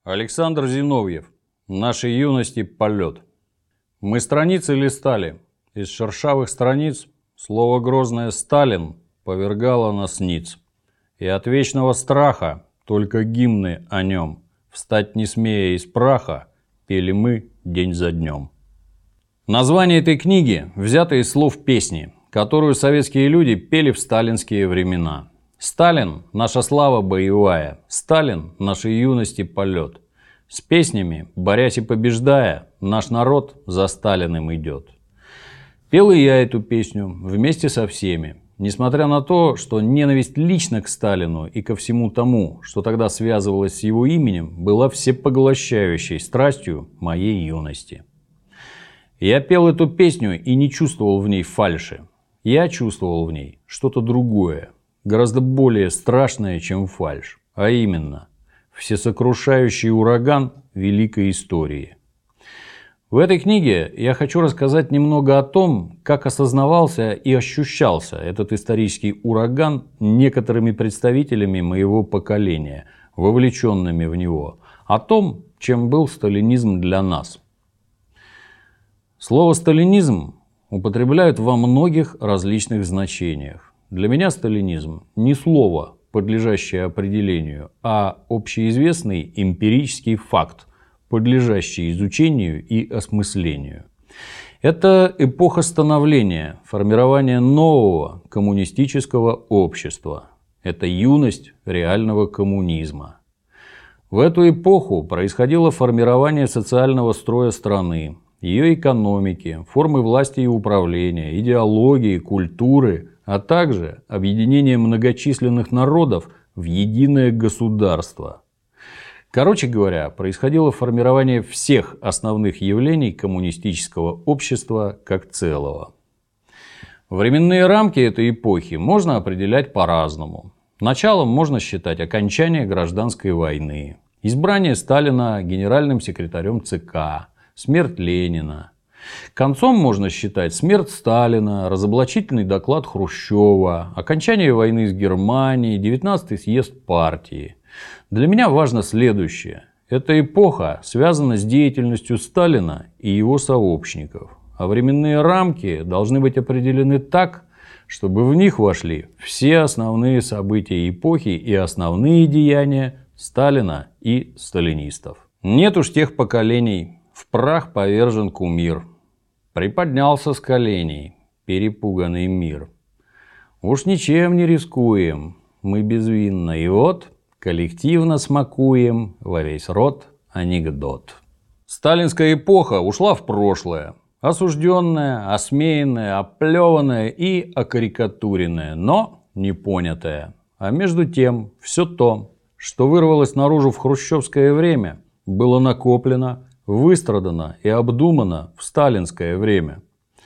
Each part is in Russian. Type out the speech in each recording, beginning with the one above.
Александр Зиновьев. Нашей юности полет. Мы страницы листали. Из шершавых страниц слово грозное «Сталин» повергало нас ниц. И от вечного страха только гимны о нем, встать не смея из праха, пели мы день за днем. Название этой книги взято из слов песни, которую советские люди пели в сталинские времена. Сталин – наша слава боевая, Сталин – нашей юности полет. С песнями, борясь и побеждая, наш народ за Сталиным идет. Пел и я эту песню вместе со всеми, несмотря на то, что ненависть лично к Сталину и ко всему тому, что тогда связывалось с его именем, была всепоглощающей страстью моей юности. Я пел эту песню и не чувствовал в ней фальши. Я чувствовал в ней что-то другое, гораздо более страшное, чем фальшь, а именно всесокрушающий ураган великой истории. В этой книге я хочу рассказать немного о том, как осознавался и ощущался этот исторический ураган некоторыми представителями моего поколения, вовлеченными в него, о том, чем был сталинизм для нас. Слово «сталинизм» употребляют во многих различных значениях. Для меня сталинизм не слово, подлежащее определению, а общеизвестный эмпирический факт, подлежащий изучению и осмыслению. Это эпоха становления, формирования нового коммунистического общества. Это юность реального коммунизма. В эту эпоху происходило формирование социального строя страны, ее экономики, формы власти и управления, идеологии, культуры, а также объединение многочисленных народов в единое государство. Короче говоря, происходило формирование всех основных явлений коммунистического общества как целого. Временные рамки этой эпохи можно определять по-разному. Началом можно считать окончание гражданской войны, избрание Сталина генеральным секретарем ЦК, смерть Ленина. Концом можно считать смерть Сталина, разоблачительный доклад Хрущева, окончание войны с Германией, 19-й съезд партии. Для меня важно следующее. Эта эпоха связана с деятельностью Сталина и его сообщников, а временные рамки должны быть определены так, чтобы в них вошли все основные события эпохи и основные деяния Сталина и сталинистов. Нет уж тех поколений, в прах повержен кумир. Приподнялся с коленей перепуганный мир. Уж ничем не рискуем, мы безвинно, и вот коллективно смакуем во весь рот анекдот. Сталинская эпоха ушла в прошлое. Осужденная, осмеянная, оплеванная и окарикатуренная, но не понятая. А между тем, все то, что вырвалось наружу в хрущевское время, было накоплено, выстрадано и обдумано в сталинское время.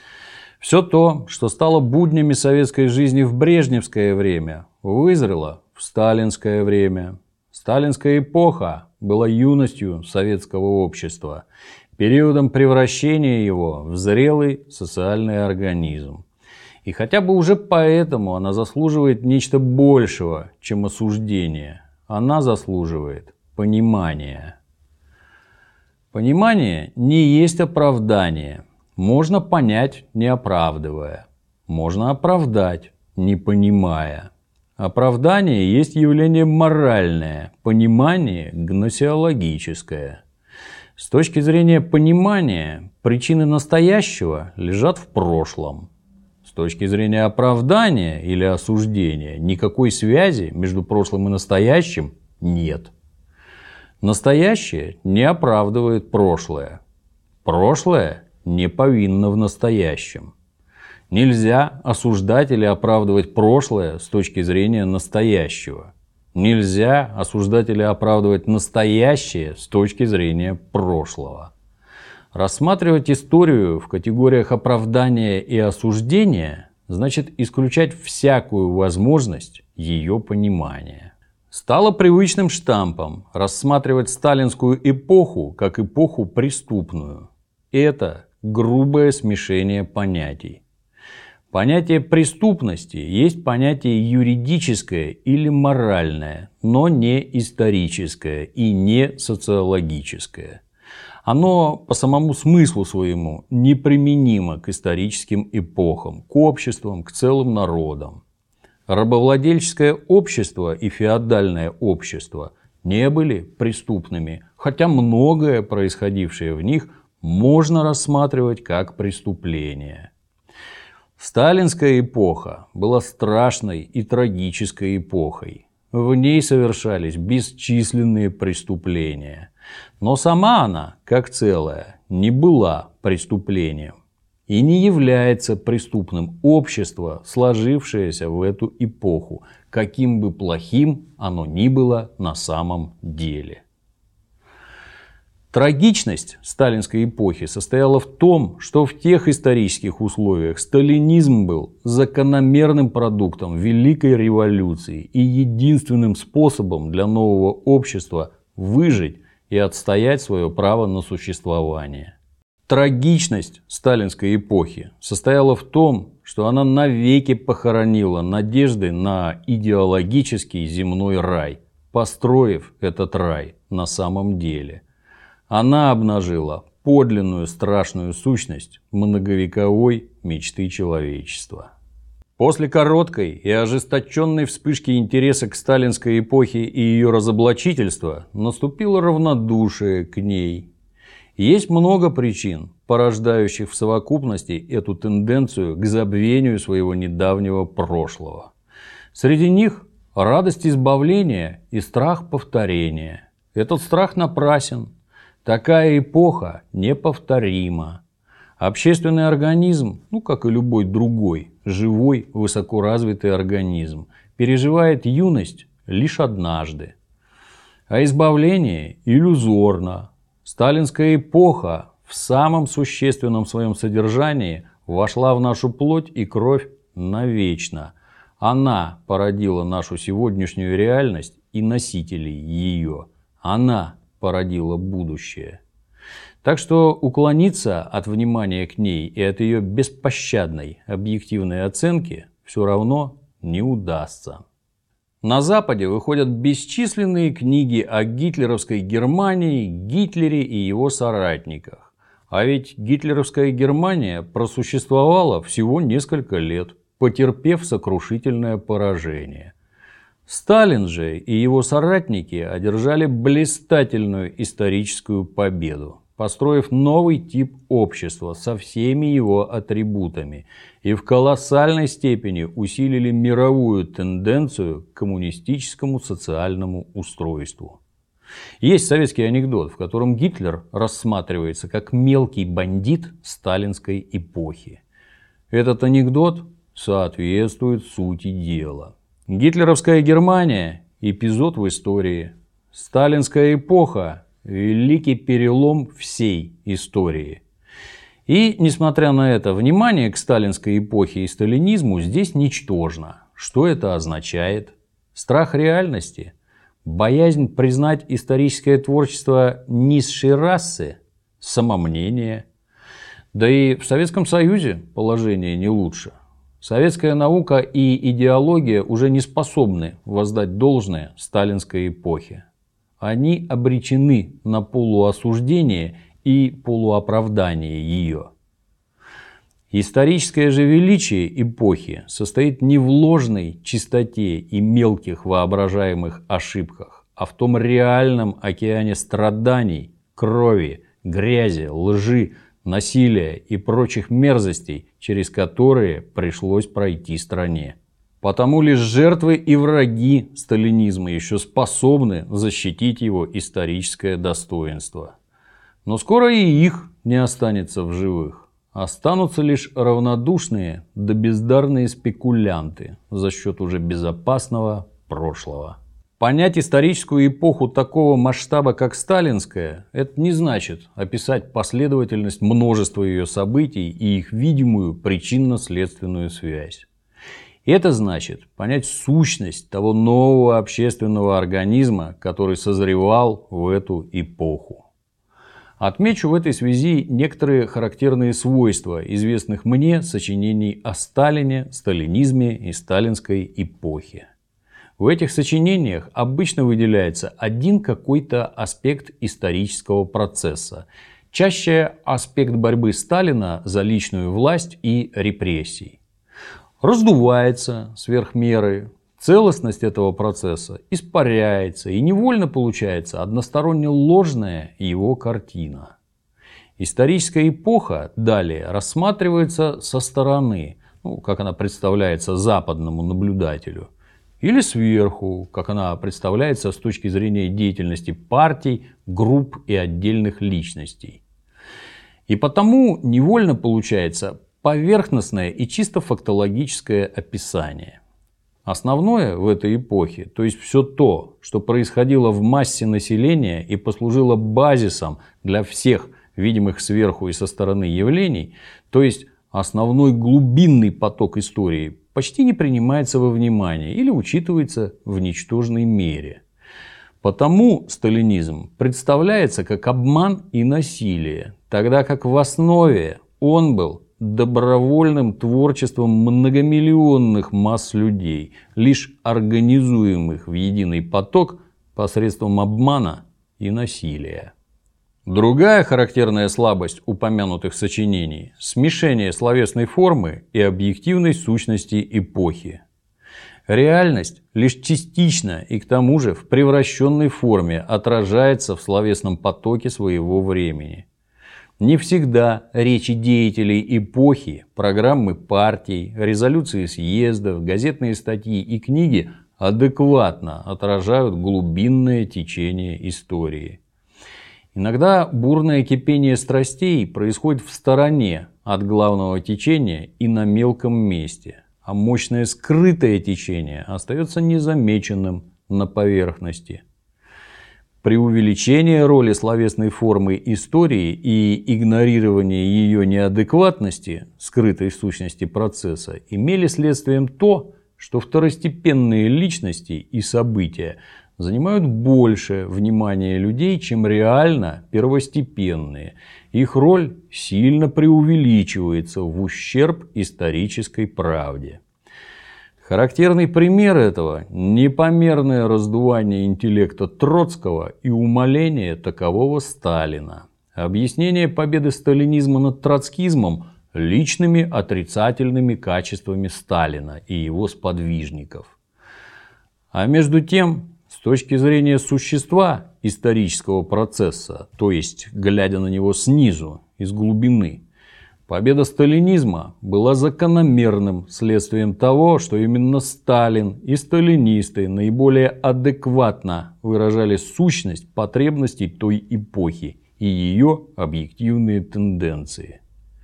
Все то, что стало буднями советской жизни в брежневское время, вызрело в сталинское время. Сталинская эпоха была юностью советского общества, периодом превращения его в зрелый социальный организм. И хотя бы уже поэтому она заслуживает нечто большего, чем осуждение. Она заслуживает понимания. Понимание не есть оправдание. Можно понять, не оправдывая. Можно оправдать, не понимая. Оправдание есть явление моральное, понимание – гносеологическое. С точки зрения понимания, причины настоящего лежат в прошлом. С точки зрения оправдания или осуждения, никакой связи между прошлым и настоящим нет. Настоящее не оправдывает прошлое. Прошлое не повинно в настоящем. Нельзя осуждать или оправдывать прошлое с точки зрения настоящего. Нельзя осуждать или оправдывать настоящее с точки зрения прошлого. Рассматривать историю в категориях оправдания и осуждения значит исключать всякую возможность ее понимания. Стало привычным штампом рассматривать сталинскую эпоху как эпоху преступную. Это грубое смешение понятий. Понятие преступности есть понятие юридическое или моральное, но не историческое и не социологическое. Оно по самому смыслу своему неприменимо к историческим эпохам, к обществам, к целым народам. Рабовладельческое общество и феодальное общество не были преступными, хотя многое, происходившее в них, можно рассматривать как преступление. Сталинская эпоха была страшной и трагической эпохой. В ней совершались бесчисленные преступления. Но сама она, как целая, не была преступлением и не является преступным общество, сложившееся в эту эпоху, каким бы плохим оно ни было на самом деле. Трагичность сталинской эпохи состояла в том, что в тех исторических условиях сталинизм был закономерным продуктом Великой революции и единственным способом для нового общества выжить и отстоять свое право на существование. Трагичность сталинской эпохи состояла в том, что она навеки похоронила надежды на идеологический земной рай, построив этот рай на самом деле. Она обнажила подлинную страшную сущность многовековой мечты человечества. После короткой и ожесточенной вспышки интереса к сталинской эпохе и ее разоблачительства наступило равнодушие к ней. Есть много причин, порождающих в совокупности эту тенденцию к забвению своего недавнего прошлого. Среди них радость избавления и страх повторения. Этот страх напрасен. Такая эпоха неповторима. Общественный организм, как и любой другой, живой, высокоразвитый организм, переживает юность лишь однажды. А избавление иллюзорно. Сталинская эпоха в самом существенном своем содержании вошла в нашу плоть и кровь навечно. Она породила нашу сегодняшнюю реальность и носителей ее. Она породила будущее. Так что уклониться от внимания к ней и от ее беспощадной объективной оценки все равно не удастся. На Западе выходят бесчисленные книги о гитлеровской Германии, Гитлере и его соратниках. А ведь гитлеровская Германия просуществовала всего несколько лет, потерпев сокрушительное поражение. Сталин же и его соратники одержали блистательную историческую победу, построив новый тип общества со всеми его атрибутами и в колоссальной степени усилили мировую тенденцию к коммунистическому социальному устройству. Есть советский анекдот, в котором Гитлер рассматривается как мелкий бандит сталинской эпохи. Этот анекдот соответствует сути дела. Гитлеровская Германия – эпизод в истории. Сталинская эпоха – великий перелом всей истории. И, несмотря на это, внимание к сталинской эпохе и сталинизму здесь ничтожно. Что это означает? Страх реальности? Боязнь признать историческое творчество низшей расы? Самомнение? Да и в Советском Союзе положение не лучше. Советская наука и идеология уже не способны воздать должное сталинской эпохе. Они обречены на полуосуждение и полуоправдание ее. Историческое же величие эпохи состоит не в ложной чистоте и мелких воображаемых ошибках, а в том реальном океане страданий, крови, грязи, лжи, насилия и прочих мерзостей, через которые пришлось пройти стране. Потому лишь жертвы и враги сталинизма еще способны защитить его историческое достоинство. Но скоро и их не останется в живых. Останутся лишь равнодушные да бездарные спекулянты за счет уже безопасного прошлого. Понять историческую эпоху такого масштаба, как сталинская, это не значит описать последовательность множества ее событий и их видимую причинно-следственную связь. Это значит понять сущность того нового общественного организма, который созревал в эту эпоху. Отмечу в этой связи некоторые характерные свойства известных мне сочинений о Сталине, сталинизме и сталинской эпохе. В этих сочинениях обычно выделяется один какой-то аспект исторического процесса, чаще аспект борьбы Сталина за личную власть и репрессий. Раздувается сверх меры, целостность этого процесса испаряется и невольно получается односторонне ложная его картина. Историческая эпоха далее рассматривается со стороны, как она представляется западному наблюдателю, или сверху, как она представляется с точки зрения деятельности партий, групп и отдельных личностей. И потому невольно получается поверхностное и чисто фактологическое описание. Основное в этой эпохе, то есть все то, что происходило в массе населения и послужило базисом для всех видимых сверху и со стороны явлений, то есть основной глубинный поток истории, почти не принимается во внимание или учитывается в ничтожной мере. Потому сталинизм представляется как обман и насилие, тогда как в основе он был добровольным творчеством многомиллионных масс людей, лишь организуемых в единый поток посредством обмана и насилия. Другая характерная слабость упомянутых сочинений – смешение словесной формы и объективной сущности эпохи. Реальность лишь частично и к тому же в превращенной форме отражается в словесном потоке своего времени. Не всегда речи деятелей эпохи, программы партий, резолюции съездов, газетные статьи и книги адекватно отражают глубинное течение истории. Иногда бурное кипение страстей происходит в стороне от главного течения и на мелком месте, а мощное скрытое течение остается незамеченным на поверхности. Преувеличение роли словесной формы истории и игнорирование ее неадекватности, скрытой сущности процесса, имели следствием то, что второстепенные личности и события занимают больше внимания людей, чем реально первостепенные. Их роль сильно преувеличивается в ущерб исторической правде. Характерный пример этого – непомерное раздувание интеллекта Троцкого и умаление такового Сталина. Объяснение победы сталинизма над троцкизмом личными отрицательными качествами Сталина и его сподвижников. А между тем, с точки зрения существа исторического процесса, то есть глядя на него снизу, из глубины, победа сталинизма была закономерным следствием того, что именно Сталин и сталинисты наиболее адекватно выражали сущность потребностей той эпохи и ее объективные тенденции.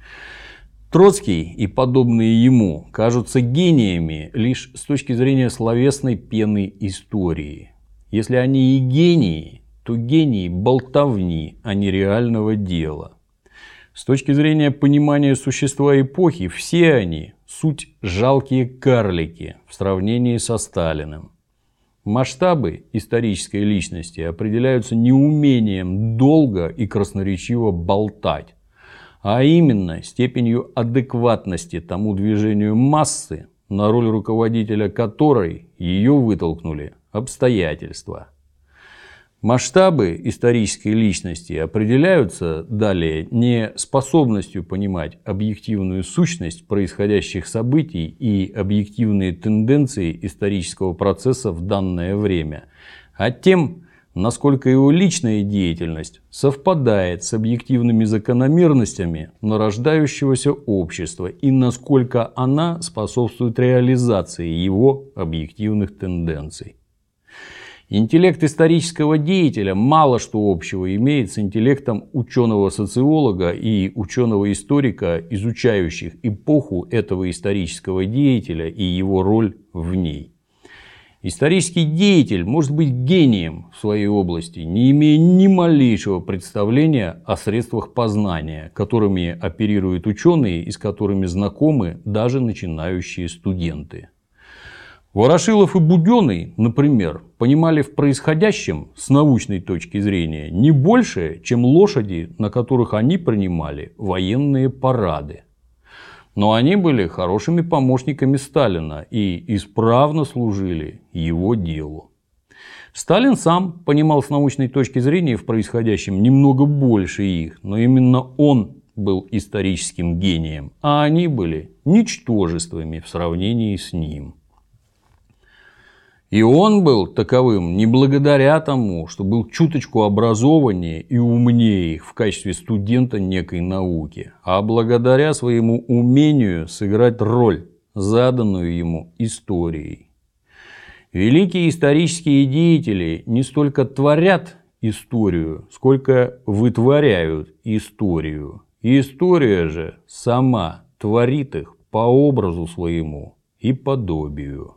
Троцкий и подобные ему кажутся гениями лишь с точки зрения словесной пены истории. Если они и гении, то гении болтовни, а не реального дела. С точки зрения понимания существа эпохи, все они – суть жалкие карлики в сравнении со Сталиным. Масштабы исторической личности определяются неумением долго и красноречиво болтать, а именно степенью адекватности тому движению массы, на роль руководителя которой ее вытолкнули обстоятельства. Масштабы исторической личности определяются далее не способностью понимать объективную сущность происходящих событий и объективные тенденции исторического процесса в данное время, а тем, насколько его личная деятельность совпадает с объективными закономерностями нарождающегося общества и насколько она способствует реализации его объективных тенденций. Интеллект исторического деятеля мало что общего имеет с интеллектом ученого-социолога и ученого-историка, изучающих эпоху этого исторического деятеля и его роль в ней. Исторический деятель может быть гением в своей области, не имея ни малейшего представления о средствах познания, которыми оперируют ученые и с которыми знакомы даже начинающие студенты. Ворошилов и Буденный, например, понимали в происходящем с научной точки зрения не больше, чем лошади, на которых они принимали военные парады. Но они были хорошими помощниками Сталина и исправно служили его делу. Сталин сам понимал с научной точки зрения в происходящем немного больше их, но именно он был историческим гением, а они были ничтожествами в сравнении с ним. И он был таковым не благодаря тому, что был чуточку образованнее и умнее их в качестве студента некой науки, а благодаря своему умению сыграть роль, заданную ему историей. Великие исторические деятели не столько творят историю, сколько вытворяют историю. И история же сама творит их по образу своему и подобию.